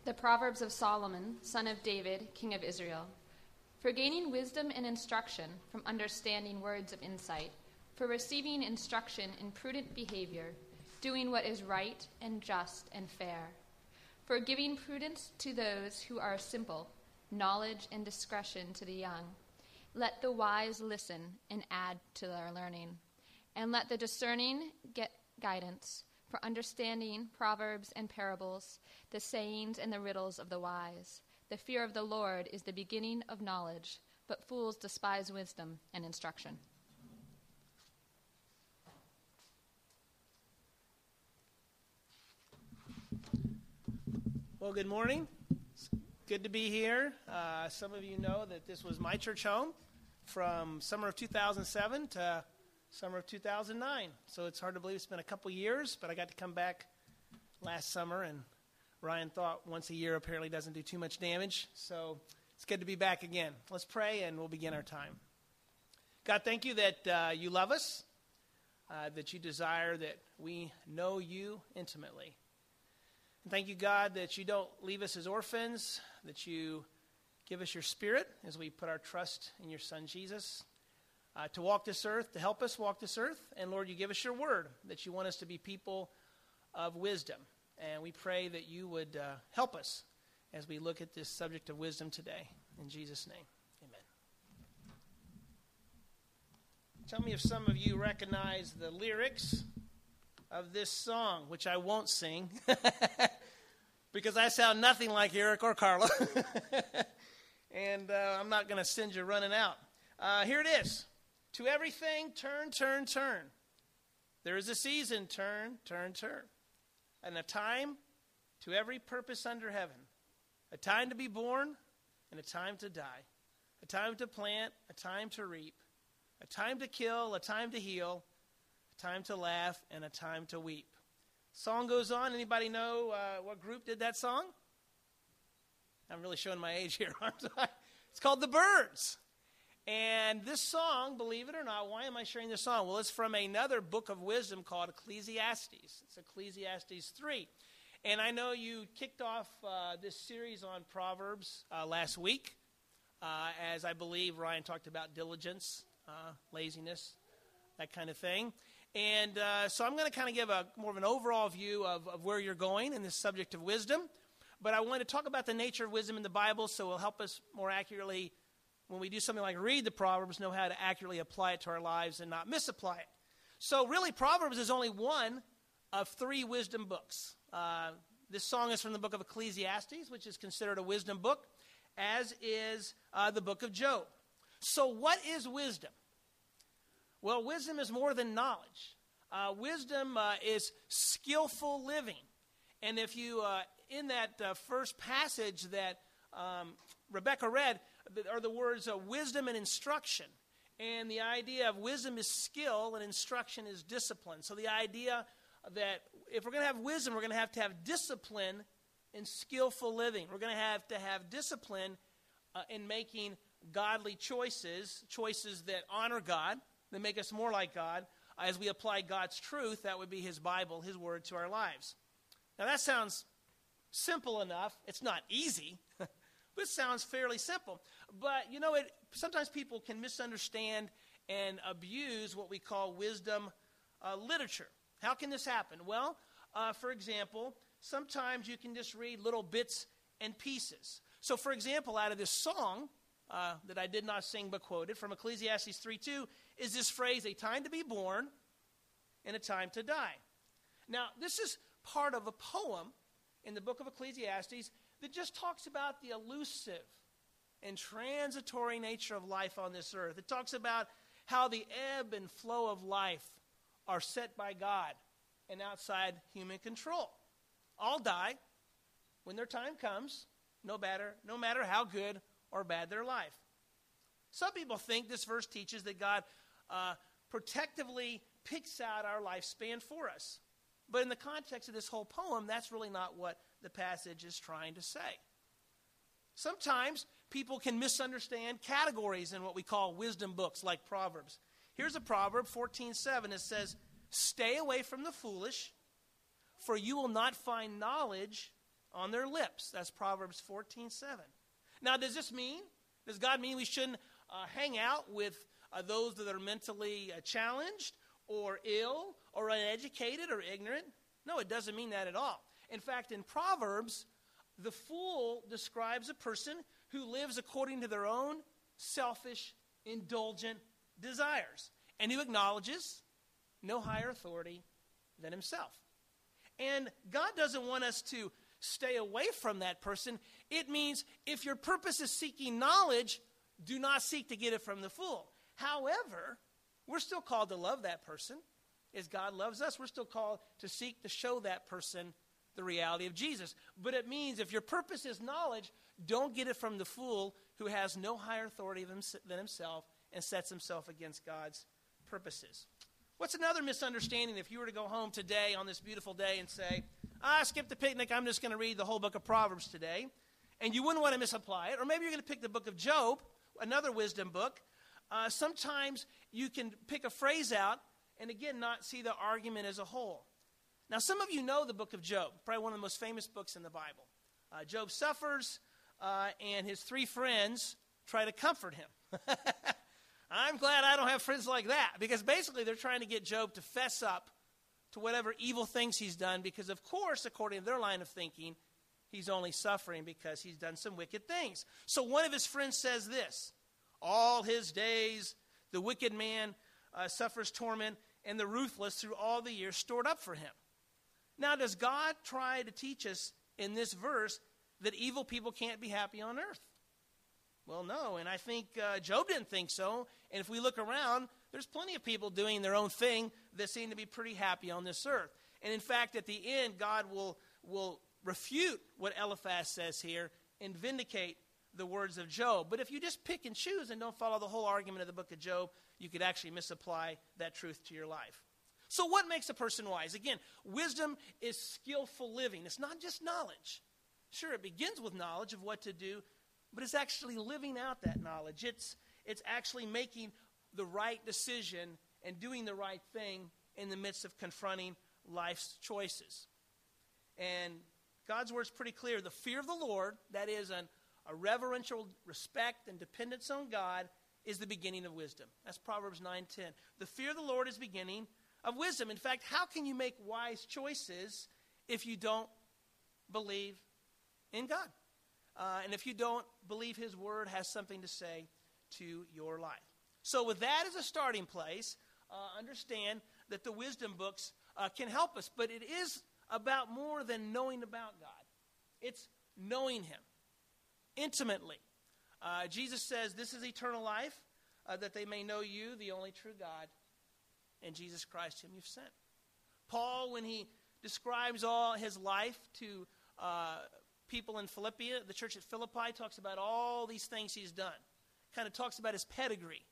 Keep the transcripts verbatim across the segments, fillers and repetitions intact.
The Proverbs of Solomon, son of David, king of Israel. For gaining wisdom and instruction, from understanding words of insight, for receiving instruction in prudent behavior, doing what is right and just and fair, for giving prudence to those who are simple, knowledge and discretion to the young. Let the wise listen and add to their learning, and let the discerning get guidance, for understanding proverbs and parables, the sayings and the riddles of the wise. The fear of the Lord is the beginning of knowledge, but fools despise wisdom and instruction. Well, good morning. It's good to be here. Uh, some of you know that this was my church home from summer of two thousand seven to summer of two thousand nine. So it's hard to believe it's been a couple years, but I got to come back last summer, and Ryan thought once a year apparently doesn't do too much damage. So it's good to be back again. Let's pray, and we'll begin our time. God, thank you that uh, you love us, uh, that you desire that we know you intimately. And thank you, God, that you don't leave us as orphans, that you give us your Spirit as we put our trust in your Son, Jesus, uh, to walk this earth, to help us walk this earth. And, Lord, you give us your word, that you want us to be people of wisdom. And we pray that you would uh, help us as we look at this subject of wisdom today. In Jesus' name, amen. Tell me if some of you recognize the lyrics of this song, which I won't sing, because I sound nothing like Eric or Carla. and uh, I'm not going to send you running out. Uh, here it is. To everything, turn, turn, turn. There is a season, turn, turn, turn. And a time to every purpose under heaven. A time to be born and a time to die. A time to plant, a time to reap. A time to kill, a time to heal. A time to laugh and a time to weep. Song goes on. Anybody know uh, what group did that song? I'm really showing my age here, aren't I? It's called The Byrds. And this song, believe it or not, why am I sharing this song? Well, it's from another book of wisdom called Ecclesiastes. It's Ecclesiastes three. And I know you kicked off uh, this series on Proverbs uh, last week, uh, as I believe Ryan talked about diligence, uh, laziness, that kind of thing. And uh, so I'm going to kind of give a more of an overall view of, of where you're going in this subject of wisdom. But I want to talk about the nature of wisdom in the Bible, so it will help us more accurately, when we do something like read the Proverbs, know how to accurately apply it to our lives and not misapply it. So really, Proverbs is only one of three wisdom books. Uh, this song is from the book of Ecclesiastes, which is considered a wisdom book, as is uh, the book of Job. So what is wisdom? Well, wisdom is more than knowledge. Uh, wisdom uh, is skillful living. And if you, uh, in that uh, first passage that um, Rebecca read, are the words uh, wisdom and instruction. And the idea of wisdom is skill and instruction is discipline. So the idea that if we're going to have wisdom, we're going to have to have discipline in skillful living. We're going to have to have discipline uh, in making godly choices, choices that honor God, that make us more like God. As we apply God's truth, that would be his Bible, his word to our lives. Now that sounds simple enough. It's not easy, but it sounds fairly simple. But, you know, it, sometimes people can misunderstand and abuse what we call wisdom uh, literature. How can this happen? Well, uh, for example, sometimes you can just read little bits and pieces. So, for example, out of this song uh, that I did not sing but quoted from Ecclesiastes three two is this phrase, a time to be born and a time to die. Now, this is part of a poem in the book of Ecclesiastes that just talks about the elusive and transitory nature of life on this earth. It talks about how the ebb and flow of life are set by God and outside human control. All die when their time comes, no matter, no matter how good or bad their life. Some people think this verse teaches that God uh, protectively picks out our lifespan for us. But in the context of this whole poem, that's really not what the passage is trying to say. Sometimes people can misunderstand categories in what we call wisdom books like Proverbs. Here's a proverb, fourteen seven. It says, "Stay away from the foolish, for you will not find knowledge on their lips. That's Proverbs fourteen seven. Now, does this mean, does God mean we shouldn't uh, hang out with uh, those that are mentally uh, challenged or ill or uneducated or ignorant? No, it doesn't mean that at all. In fact, in Proverbs, the fool describes a person who lives according to their own selfish, indulgent desires, and who acknowledges no higher authority than himself. And God doesn't want us to stay away from that person. It means if your purpose is seeking knowledge, do not seek to get it from the fool. However, we're still called to love that person. As God loves us, we're still called to seek to show that person the reality of Jesus. But it means if your purpose is knowledge, don't get it from the fool who has no higher authority than himself and sets himself against God's purposes. What's another misunderstanding if you were to go home today on this beautiful day and say, ah, I skipped the picnic, I'm just going to read the whole book of Proverbs today, and you wouldn't want to misapply it, or maybe you're going to pick the book of Job, another wisdom book. Uh, sometimes you can pick a phrase out and, again, not see the argument as a whole. Now, some of you know the book of Job, probably one of the most famous books in the Bible. Uh, Job suffers, uh, and his three friends try to comfort him. I'm glad I don't have friends like that, because basically they're trying to get Job to fess up to whatever evil things he's done, because, of course, according to their line of thinking, he's only suffering because he's done some wicked things. So one of his friends says this, all his days the wicked man uh, suffers torment, and the ruthless through all the years stored up for him. Now, does God try to teach us in this verse that evil people can't be happy on earth? Well, no, and I think uh, Job didn't think so. And if we look around, there's plenty of people doing their own thing that seem to be pretty happy on this earth. And in fact, at the end, God will, will refute what Eliphaz says here and vindicate the words of Job. But if you just pick and choose and don't follow the whole argument of the book of Job, you could actually misapply that truth to your life. So what makes a person wise? Again, wisdom is skillful living. It's not just knowledge. Sure, it begins with knowledge of what to do, but it's actually living out that knowledge. It's, it's actually making the right decision and doing the right thing in the midst of confronting life's choices. And God's word is pretty clear. The fear of the Lord, that is an, a reverential respect and dependence on God, is the beginning of wisdom. That's Proverbs nine ten. The fear of the Lord is beginning of wisdom. In fact, how can you make wise choices if you don't believe in God? Uh, and if you don't believe his word has something to say to your life. So with that as a starting place, uh, understand that the wisdom books uh, can help us. But it is about more than knowing about God. It's knowing him intimately. Uh, Jesus says, this is eternal life, uh, that they may know you, the only true God, and Jesus Christ, whom you've sent. Paul, when he describes all his life to uh, people in Philippia, the church at Philippi, talks about all these things he's done. Kind of talks about his pedigree.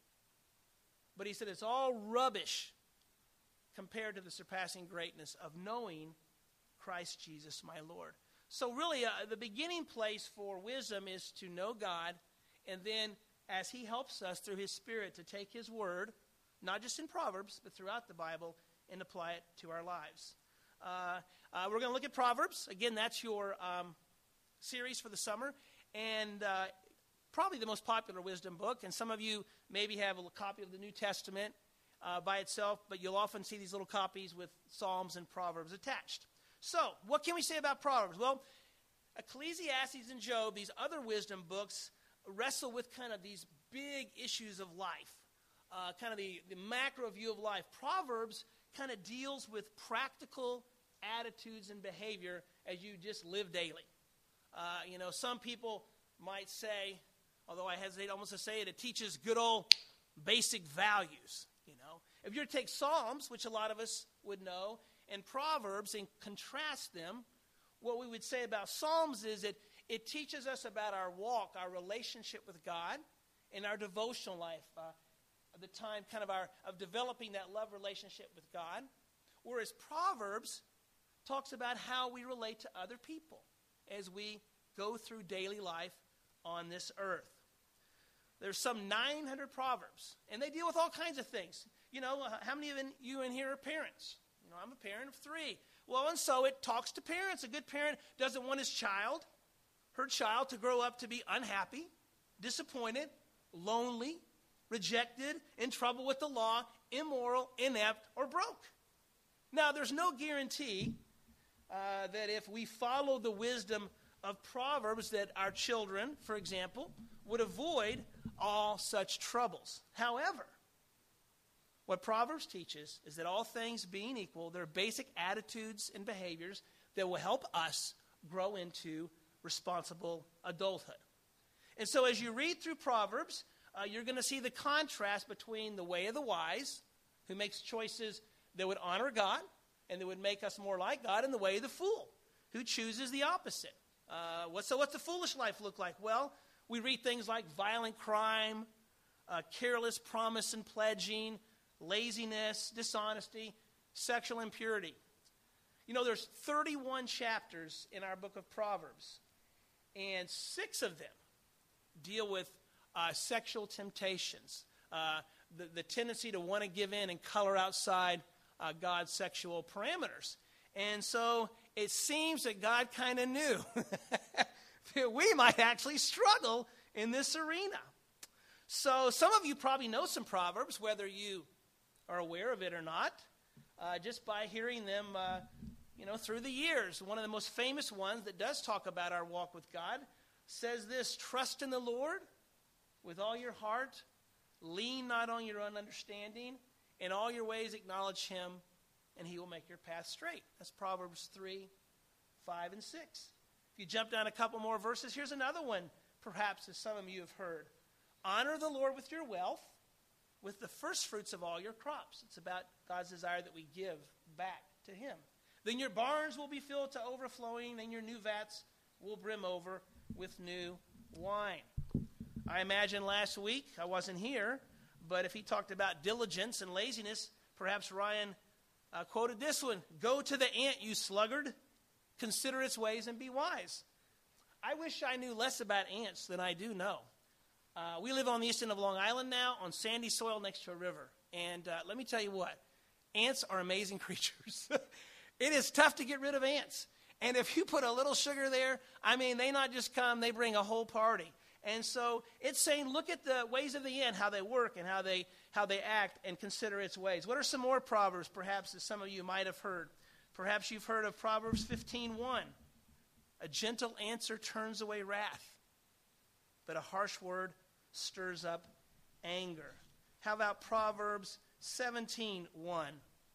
But he said it's all rubbish compared to the surpassing greatness of knowing Christ Jesus, my Lord. So really, uh, the beginning place for wisdom is to know God, and then as he helps us through his Spirit to take his word, not just in Proverbs, but throughout the Bible, and apply it to our lives. Uh, uh, we're going to look at Proverbs. Again, that's your um, series for the summer, and uh, probably the most popular wisdom book. And some of you maybe have a copy of the New Testament uh, by itself, but you'll often see these little copies with Psalms and Proverbs attached. So, what can we say about Proverbs? Well, Ecclesiastes and Job, these other wisdom books, wrestle with kind of these big issues of life, uh, kind of the, the macro view of life. Proverbs kind of deals with practical attitudes and behavior as you just live daily. Uh, you know, some people might say, although I hesitate almost to say it, it teaches good old basic values, you know. If you were to take Psalms, which a lot of us would know, and Proverbs and contrast them, what we would say about Psalms is that it teaches us about our walk, our relationship with God, and our devotional life, uh, the time kind of our of developing that love relationship with God. Whereas Proverbs talks about how we relate to other people as we go through daily life on this earth. There's some nine hundred Proverbs, and they deal with all kinds of things. You know, how many of you in here are parents? You know, I'm a parent of three. Well, and so it talks to parents. A good parent doesn't want his child, her child, to grow up to be unhappy, disappointed, lonely, rejected, in trouble with the law, immoral, inept, or broke. Now, there's no guarantee uh, that if we follow the wisdom of Proverbs that our children, for example, would avoid all such troubles. However, what Proverbs teaches is that all things being equal, there are basic attitudes and behaviors that will help us grow into responsible adulthood. And so as you read through Proverbs, uh, you're going to see the contrast between the way of the wise, who makes choices that would honor God and that would make us more like God, and the way of the fool, who chooses the opposite. Uh, what, so what's the foolish life look like? Well, we read things like violent crime, uh, careless promise and pledging, laziness, dishonesty, sexual impurity. You know, there's thirty-one chapters in our book of Proverbs, and six of them deal with uh, sexual temptations, uh, the, the tendency to want to give in and color outside uh, God's sexual parameters. And so it seems that God kind of knew that we might actually struggle in this arena. So some of you probably know some Proverbs, whether you are aware of it or not, uh, just by hearing them uh, you know, through the years. One of the most famous ones that does talk about our walk with God says this: trust in the Lord with all your heart, lean not on your own understanding, in all your ways acknowledge him, and he will make your path straight. That's Proverbs three, five, and six. If you jump down a couple more verses, here's another one, perhaps as some of you have heard. Honor the Lord with your wealth, with the first fruits of all your crops. It's about God's desire that we give back to him. Then your barns will be filled to overflowing, and your new vats will brim over with new wine. I imagine last week, I wasn't here, but if he talked about diligence and laziness, perhaps Ryan uh, quoted this one: go to the ant, you sluggard, consider its ways and be wise. I wish I knew less about ants than I do know. Uh, we live on the east end of Long Island now, on sandy soil next to a river. And uh, let me tell you what, ants are amazing creatures. It is tough to get rid of ants. And if you put a little sugar there, I mean, they not just come, they bring a whole party. And so it's saying, look at the ways of the ant, how they work and how they how they act, and consider its ways. What are some more Proverbs, perhaps, that some of you might have heard? Perhaps you've heard of Proverbs fifteen one. A gentle answer turns away wrath, but a harsh word stirs up anger. How about Proverbs seventeen one?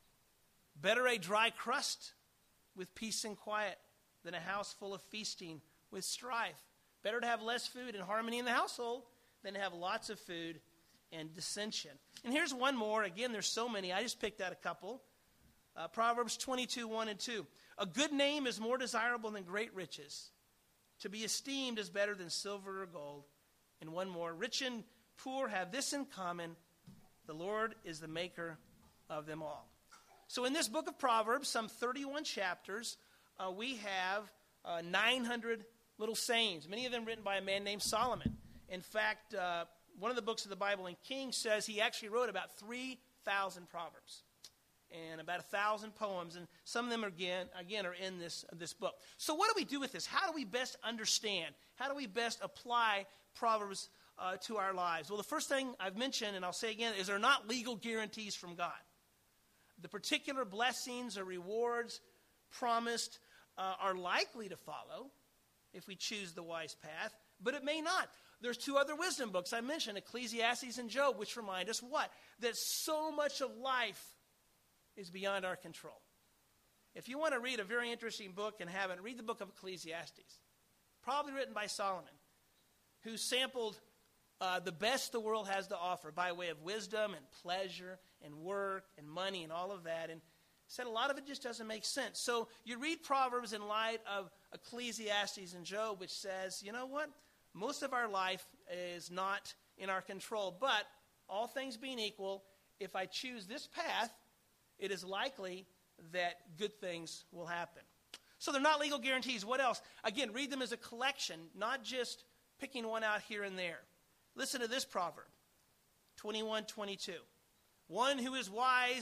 Better a dry crust with peace and quiet than a house full of feasting with strife. Better to have less food and harmony in the household than to have lots of food and dissension. And here's one more. Again, there's so many. I just picked out a couple. Uh, Proverbs twenty-two one and two. A good name is more desirable than great riches. To be esteemed is better than silver or gold. And one more. Rich and poor have this in common: the Lord is the maker of them all. So in this book of Proverbs, some thirty-one chapters, uh, we have uh, nine hundred little sayings, many of them written by a man named Solomon. In fact, uh, one of the books of the Bible in Kings says he actually wrote about three thousand Proverbs and about one thousand poems, and some of them, again, again are in this, this book. So what do we do with this? How do we best understand? How do we best apply Proverbs uh, to our lives? Well, the first thing I've mentioned, and I'll say again, is there are not legal guarantees from God. The particular blessings or rewards promised uh, are likely to follow if we choose the wise path, but it may not. There's two other wisdom books I mentioned, Ecclesiastes and Job, which remind us what? That so much of life is beyond our control. If you want to read a very interesting book and haven't, read the book of Ecclesiastes, probably written by Solomon, who sampled uh, the best the world has to offer by way of wisdom and pleasure and work and money and all of that, and said a lot of it just doesn't make sense. So you read Proverbs in light of Ecclesiastes and Job, which says, you know what? Most of our life is not in our control, but all things being equal, if I choose this path, it is likely that good things will happen. So they're not legal guarantees. What else? Again, read them as a collection, not just picking one out here and there. Listen to this proverb, twenty-one twenty-two. One who is wise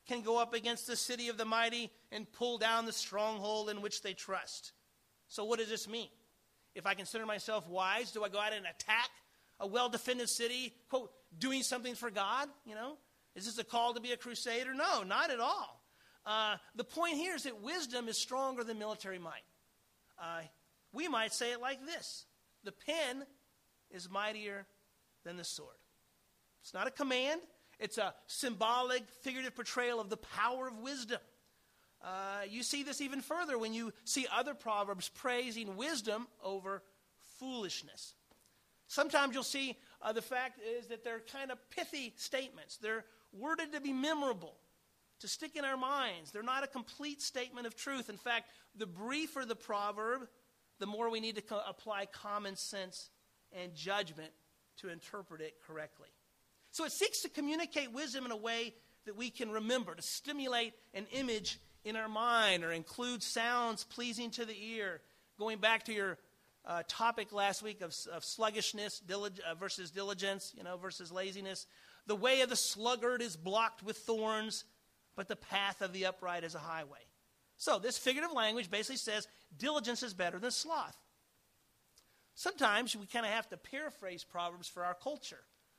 can go up against the city of the mighty and pull down the stronghold in which they trust. So what does this mean? If I consider myself wise, do I go out and attack a well-defended city, quote, doing something for God? You know, is this a call to be a crusader? No, not at all. Uh, the point here is that wisdom is stronger than military might. Uh, we might say it like this: the pen is mightier than the sword. It's not a command. It's a symbolic, figurative portrayal of the power of wisdom. Uh, you see this even further when you see other proverbs praising wisdom over foolishness. Sometimes you'll see uh, the fact is that they're kind of pithy statements. They're worded to be memorable, to stick in our minds. They're not a complete statement of truth. In fact, the briefer the proverb, the more we need to co- apply common sense and judgment to interpret it correctly. So it seeks to communicate wisdom in a way that we can remember, to stimulate an image in our mind or include sounds pleasing to the ear. Going back to your uh, topic last week of, of sluggishness dilig- uh, versus diligence, you know, versus laziness. The way of the sluggard is blocked with thorns, but the path of the upright is a highway. So this figurative language basically says diligence is better than sloth. Sometimes we kind of have to paraphrase Proverbs for our culture.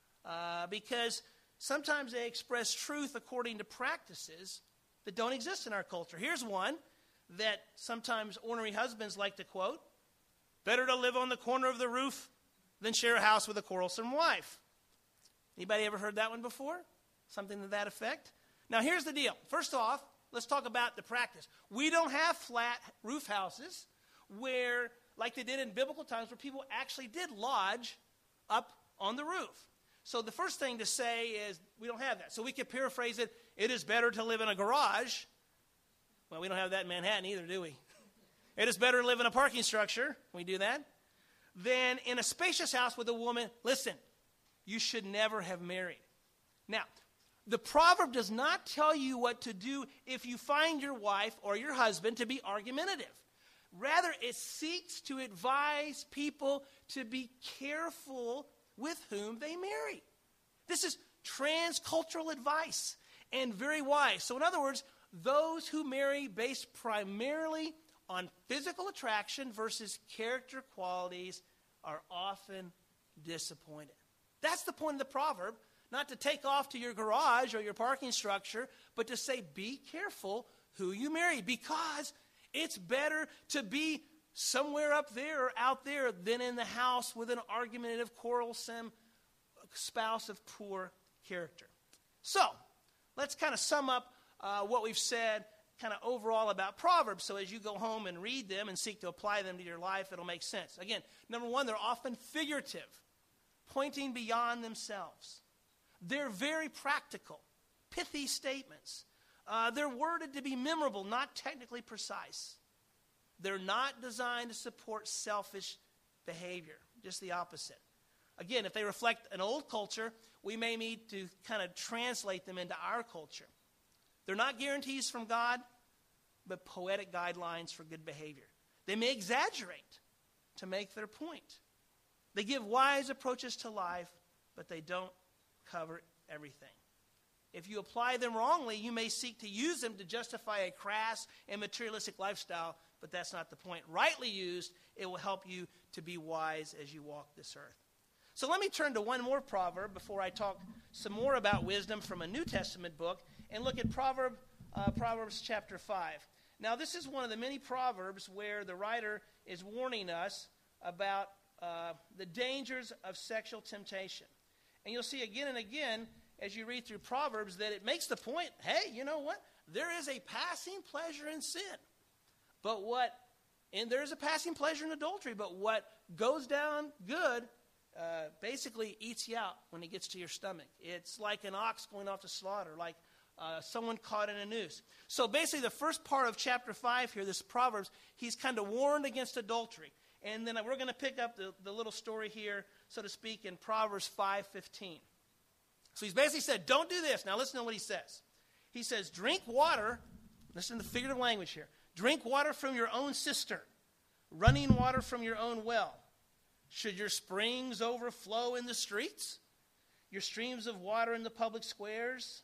Uh, because sometimes they express truth according to practices that don't exist in our culture. Here's one that sometimes ornery husbands like to quote: better to live on the corner of the roof than share a house with a quarrelsome wife. Anybody ever heard that one before? Something to that effect? Now here's the deal. First off, let's talk about the practice. We don't have flat roof houses where, like they did in biblical times, where people actually did lodge up on the roof. So the first thing to say is we don't have that. So we could paraphrase it: it is better to live in a garage. Well, we don't have that in Manhattan either, do we? It is better to live in a parking structure. Can we do that? Than in a spacious house with a woman. Listen, you should never have married. Now, the proverb does not tell you what to do if you find your wife or your husband to be argumentative. Rather, it seeks to advise people to be careful with whom they marry. This is transcultural advice and very wise. So in other words, those who marry based primarily on physical attraction versus character qualities are often disappointed. That's the point of the proverb, not to take off to your garage or your parking structure, but to say be careful who you marry, because it's better to be somewhere up there or out there than in the house with an argumentative, quarrelsome spouse of poor character. So, let's kind of sum up uh, what we've said kind of overall about Proverbs, so as you go home and read them and seek to apply them to your life, it'll make sense. Again, number one, they're often figurative, pointing beyond themselves. They're very practical, pithy statements. Uh, they're worded to be memorable, not technically precise. They're not designed to support selfish behavior, just the opposite. Again, if they reflect an old culture, we may need to kind of translate them into our culture. They're not guarantees from God, but poetic guidelines for good behavior. They may exaggerate to make their point. They give wise approaches to life, but they don't cover everything. If you apply them wrongly, you may seek to use them to justify a crass and materialistic lifestyle, but that's not the point. Rightly used, it will help you to be wise as you walk this earth. So let me turn to one more proverb before I talk some more about wisdom from a New Testament book and look at Proverb, uh, Proverbs chapter five. Now, this is one of the many proverbs where the writer is warning us about uh, the dangers of sexual temptation. And you'll see again and again as you read through Proverbs that it makes the point, hey, you know what? There is a passing pleasure in sin. But what, and there is a passing pleasure in adultery, but what goes down good uh, basically eats you out when it gets to your stomach. It's like an ox going off to slaughter, like uh, someone caught in a noose. So basically the first part of chapter five here, this Proverbs, he's kind of warned against adultery. And then we're going to pick up the, the little story here, so to speak, in Proverbs five fifteen. So he's basically said, don't do this. Now listen to what he says. He says, drink water, listen to the figurative language here, drink water from your own cistern, running water from your own well. Should your springs overflow in the streets, your streams of water in the public squares?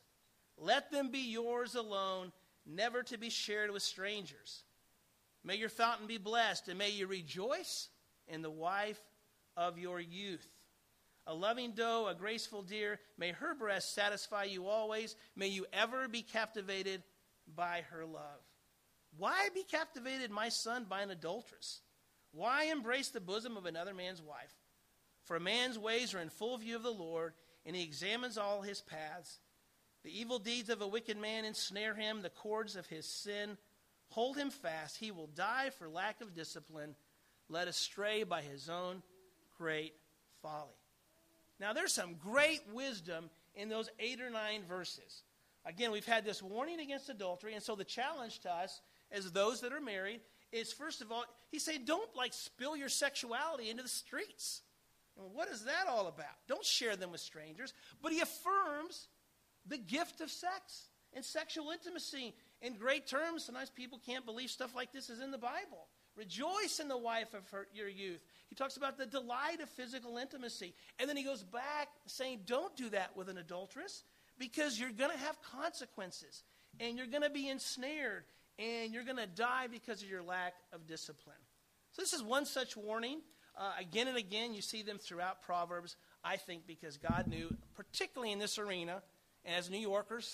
Let them be yours alone, never to be shared with strangers. May your fountain be blessed, and may you rejoice in the wife of your youth. A loving doe, a graceful deer, may her breast satisfy you always. May you ever be captivated by her love. Why be captivated, my son, by an adulteress? Why embrace the bosom of another man's wife? For a man's ways are in full view of the Lord, and he examines all his paths. The evil deeds of a wicked man ensnare him. The cords of his sin hold him fast. He will die for lack of discipline, led astray by his own great folly. Now, there's some great wisdom in those eight or nine verses. Again, we've had this warning against adultery, and so the challenge to us as those that are married is, first of all, he's saying, don't like spill your sexuality into the streets. And what is that all about? Don't share them with strangers. But he affirms the gift of sex and sexual intimacy in great terms. Sometimes people can't believe stuff like this is in the Bible. Rejoice in the wife of her, your youth. He talks about the delight of physical intimacy. And then he goes back saying, don't do that with an adulteress, because you're going to have consequences, and you're going to be ensnared, and you're going to die because of your lack of discipline. So this is one such warning. Uh, again and again, you see them throughout Proverbs, I think because God knew, particularly in this arena, as New Yorkers,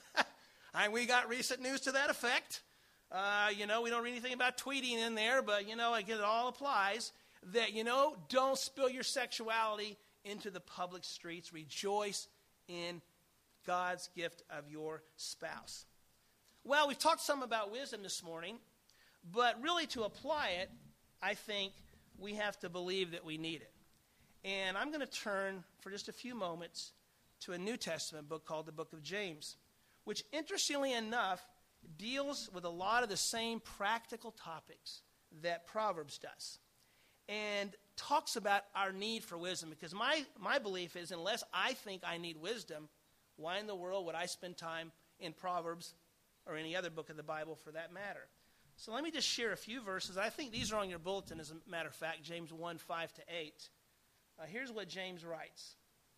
and we got recent news to that effect. Uh, you know, we don't read anything about tweeting in there, but, you know, again, it all applies, that, you know, don't spill your sexuality into the public streets. Rejoice in God's gift of your spouse. Well, we've talked some about wisdom this morning, but really to apply it, I think we have to believe that we need it. And I'm going to turn for just a few moments to a New Testament book called the Book of James, which, interestingly enough, deals with a lot of the same practical topics that Proverbs does, and talks about our need for wisdom. Because my, my belief is, unless I think I need wisdom, why in the world would I spend time in Proverbs or any other book of the Bible for that matter? So let me just share a few verses. I think these are on your bulletin, as a matter of fact, James one, five to eight. Uh, here's what James writes.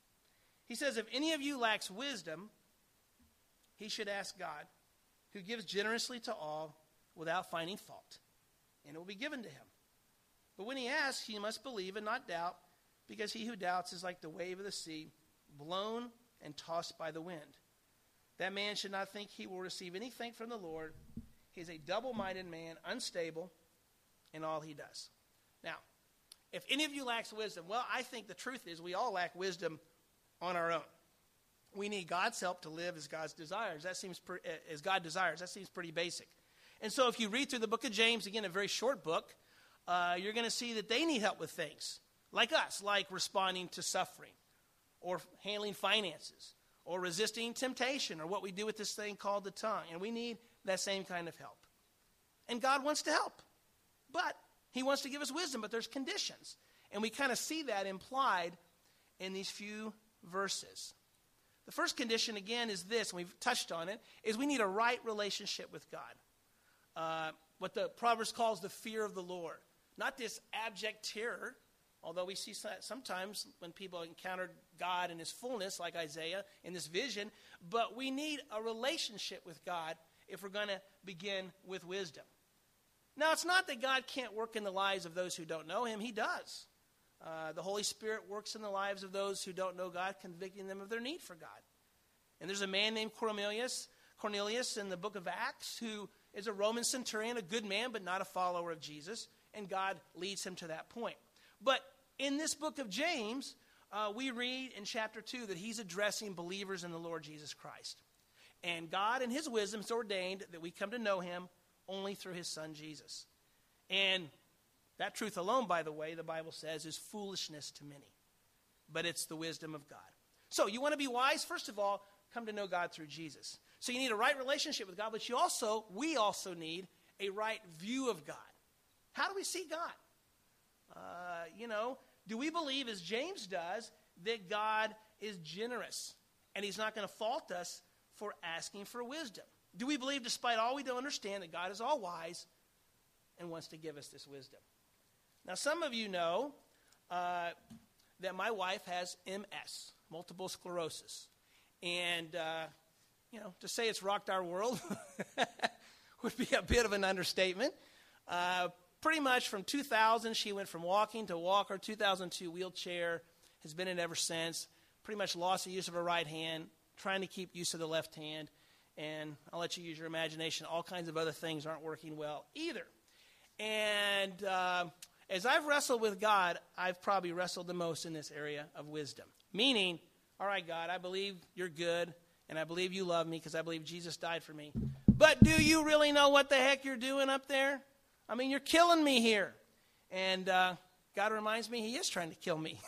He says, if any of you lacks wisdom, he should ask God, who gives generously to all without finding fault, and it will be given to him. But when he asks, he must believe and not doubt, because he who doubts is like the wave of the sea, blown and tossed by the wind. That man should not think he will receive anything from the Lord. He is a double-minded man, unstable in all he does. Now, if any of you lacks wisdom, well, I think the truth is we all lack wisdom on our own. We need God's help to live as God's desires. That seems pre- as God desires. That seems pretty basic. And so if you read through the book of James, again, a very short book, uh, you're going to see that they need help with things like us, like responding to suffering, or handling finances, or resisting temptation, or what we do with this thing called the tongue. And we need that same kind of help. And God wants to help. But he wants to give us wisdom, but there's conditions. And we kind of see that implied in these few verses. The first condition, again, is this, and we've touched on it, is we need a right relationship with God. Uh, what the Proverbs calls the fear of the Lord. Not this abject terror, although we see sometimes when people encounter God in his fullness, like Isaiah, in this vision, but we need a relationship with God if we're going to begin with wisdom. Now, it's not that God can't work in the lives of those who don't know him. He does. Uh, the Holy Spirit works in the lives of those who don't know God, convicting them of their need for God. And there's a man named Cornelius, Cornelius in the book of Acts, who is a Roman centurion, a good man, but not a follower of Jesus, and God leads him to that point. But in this book of James, uh, we read in chapter two that he's addressing believers in the Lord Jesus Christ. And God, in his wisdom, has ordained that we come to know him only through his son, Jesus. And that truth alone, by the way, the Bible says, is foolishness to many. But it's the wisdom of God. So you want to be wise? First of all, come to know God through Jesus. So you need a right relationship with God, but you also, we also need a right view of God. How do we see God? Uh, you know, do we believe, as James does, that God is generous and he's not going to fault us for asking for wisdom? Do we believe, despite all we don't understand, that God is all wise and wants to give us this wisdom? Now, some of you know uh, that my wife has M S, multiple sclerosis. And uh, you know, to say it's rocked our world would be a bit of an understatement. Uh, pretty much from two thousand, she went from walking to walker, two thousand two wheelchair, has been in ever since. Pretty much lost the use of her right hand, trying to keep use of the left hand. And I'll let you use your imagination. All kinds of other things aren't working well either. And uh, as I've wrestled with God, I've probably wrestled the most in this area of wisdom. Meaning, all right, God, I believe you're good, and I believe you love me because I believe Jesus died for me. But do you really know what the heck you're doing up there? I mean, you're killing me here. And uh, God reminds me he is trying to kill me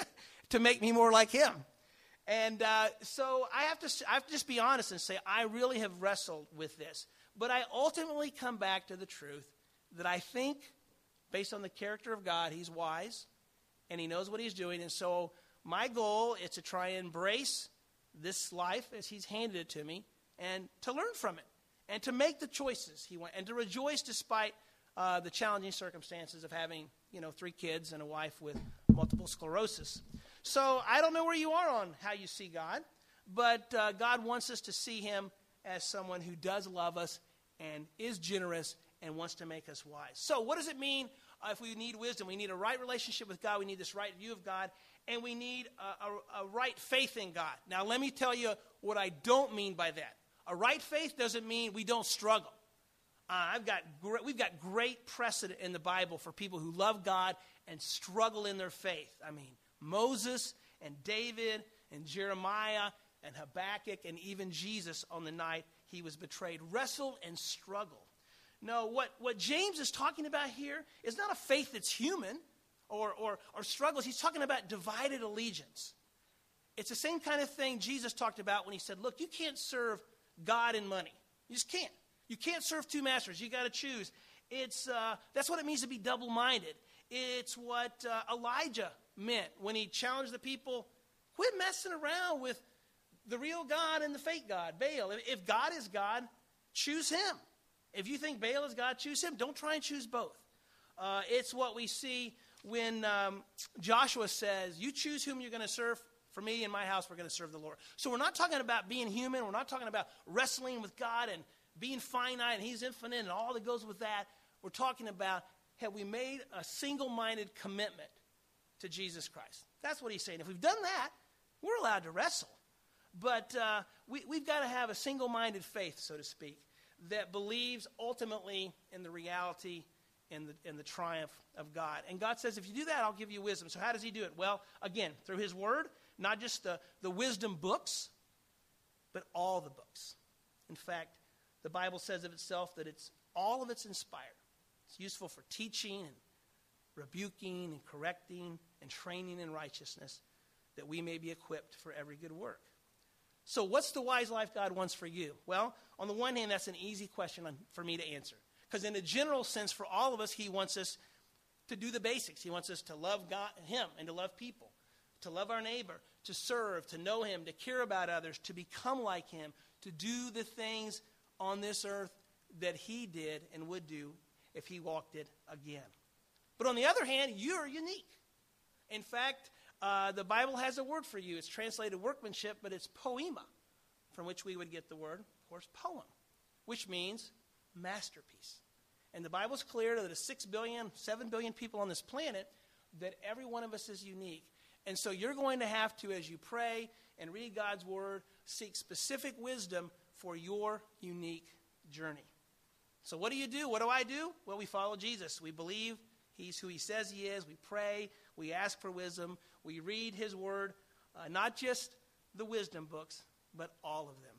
to make me more like him. And uh, so I have to I have to just be honest and say I really have wrestled with this. But I ultimately come back to the truth that I think, based on the character of God, he's wise and he knows what he's doing. And so my goal is to try and embrace this life as he's handed it to me and to learn from it and to make the choices he wants and to rejoice despite uh, the challenging circumstances of having, you know, three kids and a wife with multiple sclerosis. So I don't know where you are on how you see God, but uh, God wants us to see him as someone who does love us and is generous and wants to make us wise. So what does it mean uh, if we need wisdom? We need a right relationship with God. We need this right view of God, and we need a, a, a right faith in God. Now, let me tell you what I don't mean by that. A right faith doesn't mean we don't struggle. Uh, I've got gr- we've got great precedent in the Bible for people who love God and struggle in their faith. I mean, Moses and David and Jeremiah and Habakkuk and even Jesus on the night he was betrayed wrestled and struggled. No, what, what James is talking about here is not a faith that's human or, or, or struggles. He's talking about divided allegiance. It's the same kind of thing Jesus talked about when he said, look, you can't serve God and money. You just can't. You can't serve two masters. You got to choose. It's uh, that's what it means to be double-minded. It's what uh, Elijah meant when he challenged the people, quit messing around with the real God and the fake God, Baal. If God is God, choose him. If you think Baal is God, choose him. Don't try and choose both. Uh, it's what we see when um, Joshua says, you choose whom you're going to serve. For me and my house, we're going to serve the Lord. So we're not talking about being human. We're not talking about wrestling with God and being finite and he's infinite and all that goes with that. We're talking about, have we made a single-minded commitment to Jesus Christ? That's what he's saying. If we've done that, we're allowed to wrestle. But uh, we, we've got to have a single-minded faith, so to speak, that believes ultimately in the reality and the, and the triumph of God. And God says, if you do that, I'll give you wisdom. So how does he do it? Well, again, through his word, not just the, the wisdom books, but all the books. In fact, the Bible says of itself that it's all of it's inspired. It's useful for teaching and rebuking and correcting and training in righteousness, that we may be equipped for every good work. So what's the wise life God wants for you? Well, on the one hand, that's an easy question for me to answer. Because in a general sense, for all of us, he wants us to do the basics. He wants us to love God, him, and to love people, to love our neighbor, to serve, to know him, to care about others, to become like him, to do the things on this earth that he did and would do if he walked it again. But on the other hand, you're unique. In fact, uh, the Bible has a word for you. It's translated workmanship, but it's poema, from which we would get the word, of course, poem, which means masterpiece. And the Bible's clear that the six billion, seven billion people on this planet, that every one of us is unique. And so you're going to have to, as you pray and read God's word, seek specific wisdom for your unique journey. So what do you do? What do I do? Well, we follow Jesus. We believe he's who he says he is. We pray. We ask for wisdom. We read his word, uh, not just the wisdom books, but all of them.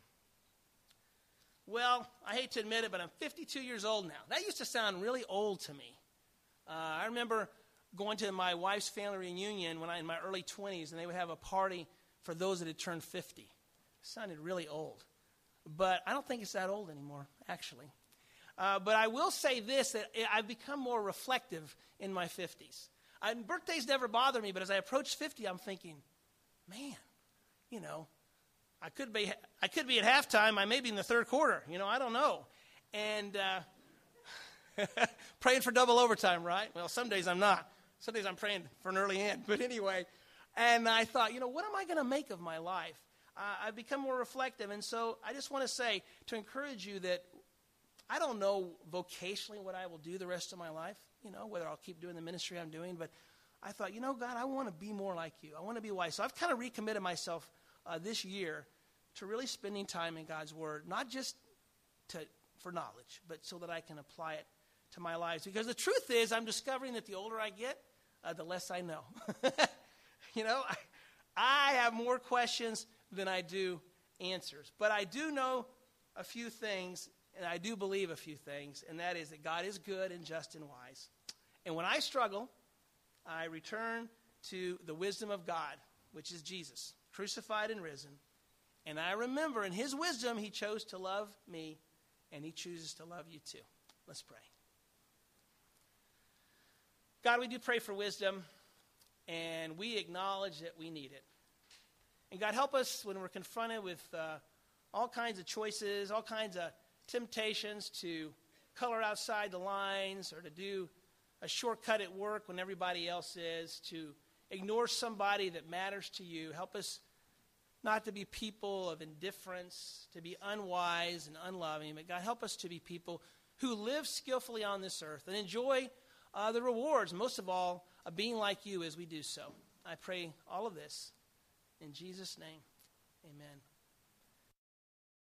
Well, I hate to admit it, but I'm fifty-two years old now. That used to sound really old to me. Uh, I remember going to my wife's family reunion when I was in my early twenties, and they would have a party for those that had turned fifty. It sounded really old. But I don't think it's that old anymore, actually. Uh, but I will say this, that I've become more reflective in my fifties. Uh, birthdays never bother me, but as I approach fifty, I'm thinking, man, you know, I could be I could be at halftime. I may be in the third quarter. You know, I don't know. And uh, praying for double overtime, right? Well, some days I'm not. Some days I'm praying for an early end. But anyway, and I thought, you know, what am I going to make of my life? uh, I've become more reflective. And so I just want to say, to encourage you that I don't know vocationally what I will do the rest of my life, you know, whether I'll keep doing the ministry I'm doing. But I thought, you know, God, I want to be more like you. I want to be wise. So I've kind of recommitted myself uh, this year to really spending time in God's Word, not just to for knowledge, but so that I can apply it to my lives. Because the truth is, I'm discovering that the older I get, uh, the less I know. You know, I, I have more questions than I do answers. But I do know a few things, and I do believe a few things, and that is that God is good and just and wise. And when I struggle, I return to the wisdom of God, which is Jesus, crucified and risen. And I remember in his wisdom, he chose to love me, and he chooses to love you too. Let's pray. God, we do pray for wisdom, and we acknowledge that we need it. And God, help us when we're confronted with uh, all kinds of choices, all kinds of temptations to color outside the lines or to do a shortcut at work when everybody else is, to ignore somebody that matters to you. Help us not to be people of indifference, to be unwise and unloving, but God, help us to be people who live skillfully on this earth and enjoy uh, the rewards, most of all, of being like you as we do so. I pray all of this in Jesus' name. Amen.